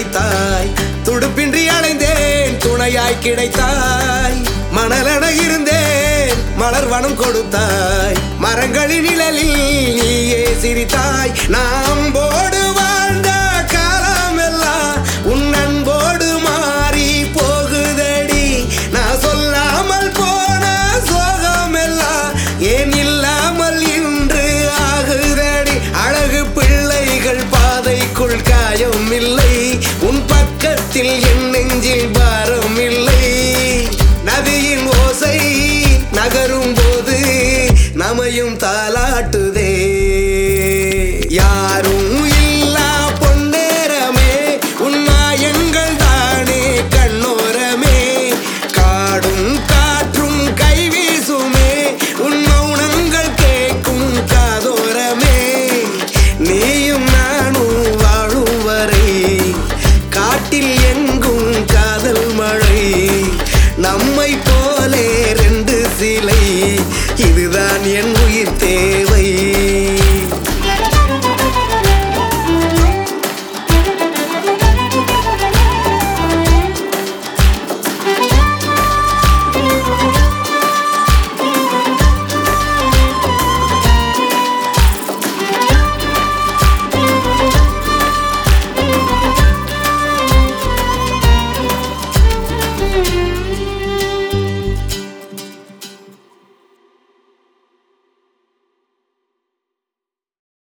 அழைத்தாய், துடுப்பின்றி அலைந்தேன் துணையாய் கிடைத்தாய். மணலென இருந்தேன் மலர்வனம் கொடுத்தாய், மரங்களின் நிழலில் நீயே சிரித்தாய். நாம் போடு வாழ்ந்த காலமெல்லாம் உன் அன்போடு மாறி போகுதடி. நான் சொல்லாமல் போன சோகமெல்லாம் ஏன் இல்லாமல் இன்று ஆகுதடி. அழகு பிள்ளைகள் பாதைக்குள் காயம் இல்லை, உன் பக்கத்தில் என் நெஞ்சில் பாரம் இல்லை. நதியின் ஓசை நகரும் போது நமையும் தாலாட்டுதே. யாரும் இல்லா பொன்னேரமே உன் மாயங்கள் தானே கண்ணோரமே. காடும் காற்றும் கைவீசுமே உன் மௌனங்கள் கேட்கும் காதோரமே. நீயும் நானும் வாழும் வரை காட்டில் எங்கும்